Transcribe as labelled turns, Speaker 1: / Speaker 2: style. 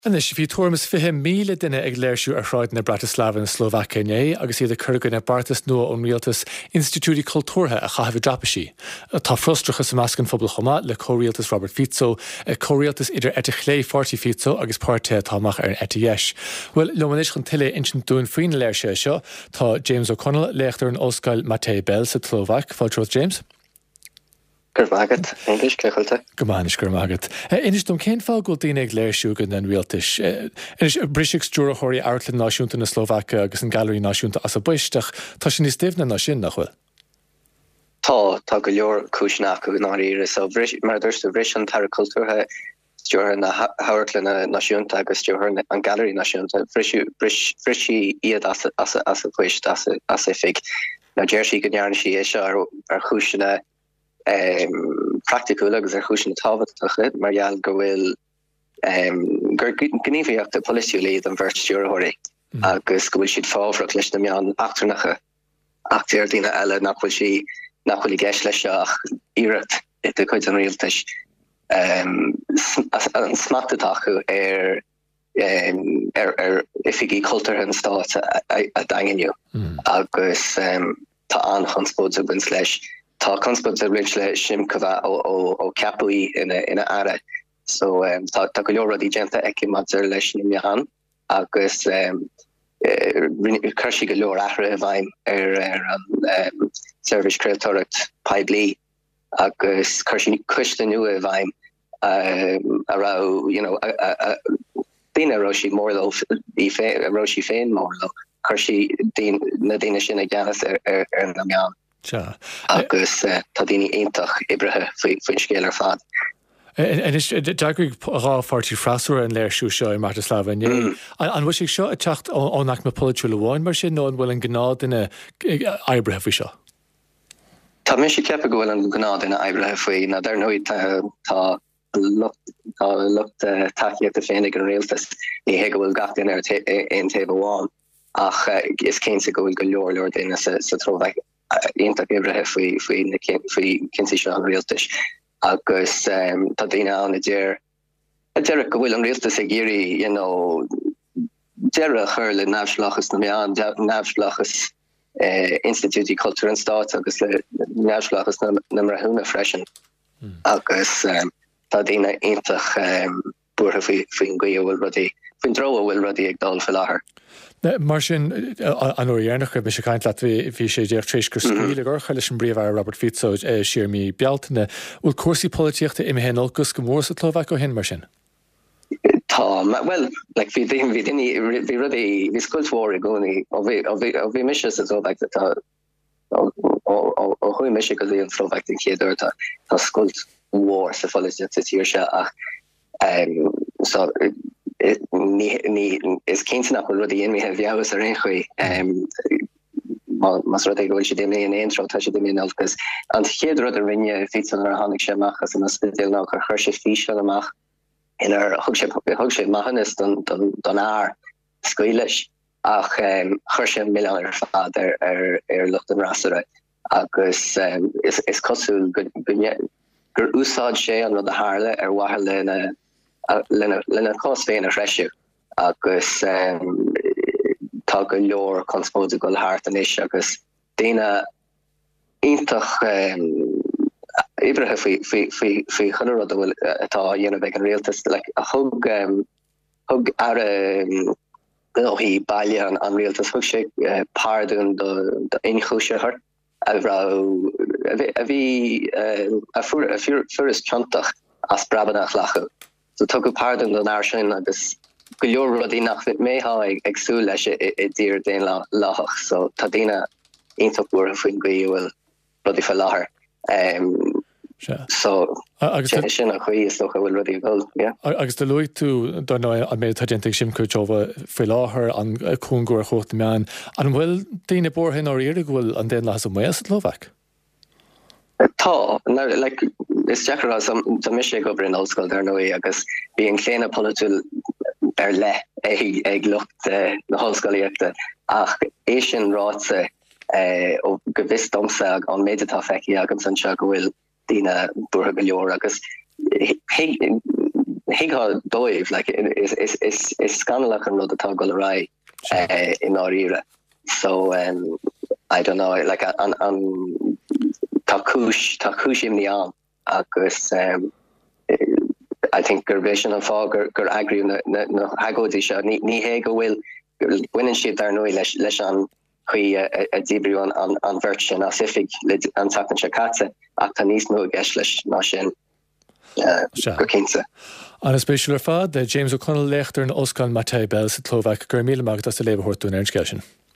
Speaker 1: And is bhí tuamas 5,000 duine ag léirsú ar shráid na Bratislava na Slovakia agus iad a chuirgan na Bartas nua ón rialtas Institúti Cultúrtha a chaithfh Drapasí. Tá frustrachas sa meascan phobal chomá le córialtas Robert Fico, córialtas idir Etachlé Forty Fico agus páirte támach ar an Etiais. Well, leomanis chun tuile intin dún faoin léirse seo, tá James O'Connell léachtar an Oscail Matei Bell sa Slovak. Fáilteoh James?
Speaker 2: Gurmagat, English Cechalta.
Speaker 1: Gurmanis Gurmagat. Inis dom cén fá go dtíine ag léirsúgan an rialtas. Inis brisig stúrthóirí Airtlan náisiúnta na Slovakia agus an Gallery náisiúnta as a buisteach, tá sin níos daimhne ná sin nachfuil.
Speaker 2: Tá go leor cúisneach go náíire, so mar dúirsta bhris an tar cultúrtha stúrtha na Airtlan náisiúnta agus stúrtha an Gallery náisiúnta brisí iad as a buist as a fig. Na Jersey go nearna sí é seo ar chúisina practicúil agus ar chúisina tábhachtach margheall go bhfuil gur gníomhaíocht a polisiú léad an bhirt stúrthóirí agus go bhfuil siad fábhreacht leis na meán achtarnacha achtar daoine eile nach bhfuil i gceist leis ach iirecht i do chuid an rialtas an smachtatach acu ar ifigí cultúrtha an stát a daingniú agus tá an chunspóid a bhain leis tá conspóid a rid le simcomha ó ceapaí ina ara. So tá go leor rudí genta eici maidir leis na meán agus chuirsí go leor aithre a bhaim ar an Service Creatóireacht Paidlí agus chuirsí cuiste nua a bhaim ará, daoine roisí mórló roisí féin mórló chuirsí na daoine sin ag deanas ar na meán. Agus tá daoine aontach ibrithe faoin scéal ar fad.
Speaker 1: And is dagrig rá fartí frasúir an léirsú seo in Bratislava an bhfuil sig seo a teacht ónach na polúil bháin mar sin nó an bhfuil an gnád ina eibrithe faoi seo.
Speaker 2: Tá mé sé cepa go bhfuil an gnád ina eibrithe faoi na dar nóid tá lucht takeíocht a féinnig an réaltas ní hé go bhfuil gach duine ar an taobh bháin ach is cénta go bhfuil go leor duine sa tróbhaith ionach ibrithe faoi cinnte seo an rialtas agus tá daoine an a deir go bhfuil an rialtas ag géirí deire a chur le neamhslachas na meán neamhslachas Institúti Cultúr an Stát agus le neamhslachas na marthúna freisin agus tá daoine ionach buairtha faoin gaoth bhfuil rudí faoin droga bhfuil rudí ag dul fel láthair.
Speaker 1: Mar sin an óíarnach be se caiint leat bhí sé déag trééis gur scuil gur chaile an bríomh Robert Fico siar mí bealtainna bhfuil cuasaí polítíochta imimehénol gus go mór sa Slovak ó hin mar sin.
Speaker 2: Tá well bhí rudí bhí scultmhór i gcónaí ó bhí mis sa Slovak tá ó chuí mis go dtíí an Slovak den chéadúir tá scult mhór sa polítíochta tíir se ach is cénta nach rudí in mé bheabhas ar chuí mas rud gohfuil sé déimlí an éontrá tá sé déimlí agus an chéad rud a rinne fian ar tháinig séach as an spidéal ná chu chuir sé físe amach inar thug sé maithanas don ár scoileis ach chuir sé millián ar fad ar lucht an rasara agus is cosúil gur úsáid sé an rud a hále ar wathe lena cos féin a freisiú agus tá go leor conspóide go háart an is agus daoine ionach ibrithe faoi chuile rud bhfuil atá dhéanamh ag an rialtas a thug ar hí bailile an rialtas thug sé páirún do inchúisear a bhí a furas teantach as brabanach lachu. So tu go pardon don air sin agus go leor rudí nach métha agsú leis i dtír déon láthach, so tá daoine ionach buair faoin gaoth rudí fel láthair. So sin a chuí is socha bhfuil rudí bhil.
Speaker 1: Agus de luigh tú don an méid tagéntaigh simcúteómha fel láthair an cúngúir chóta meán an bhfuil daoine borthain ó iarra bhfuil an déon las mé sa Slovak?
Speaker 2: Tá is Jackar tá mis go brin óscoil dar nóí agus bí an cléine polúil ar le ag lucht na hoscoilíochta ach é sin ráte ó go bhís domsa an méidetá feici agam san se go bhfuil daoine buairtha go leor agus higa doiv like is scanalach an rud atá go rai in áíre. So I don't know, like an takush im niam agus I think Gervision and Fog gur agri no hagodi sha ni he go will winning shit there no leis an chui a debris on virtue and Pacific an tapan chakatse actanis no geslish na sin go kinse.
Speaker 1: An a spéisiúlar fad, James O'Connell lechttar an Oscan Mattei Bell sa Tlóvach gur míle magad as a lébe hortún ernskelsin.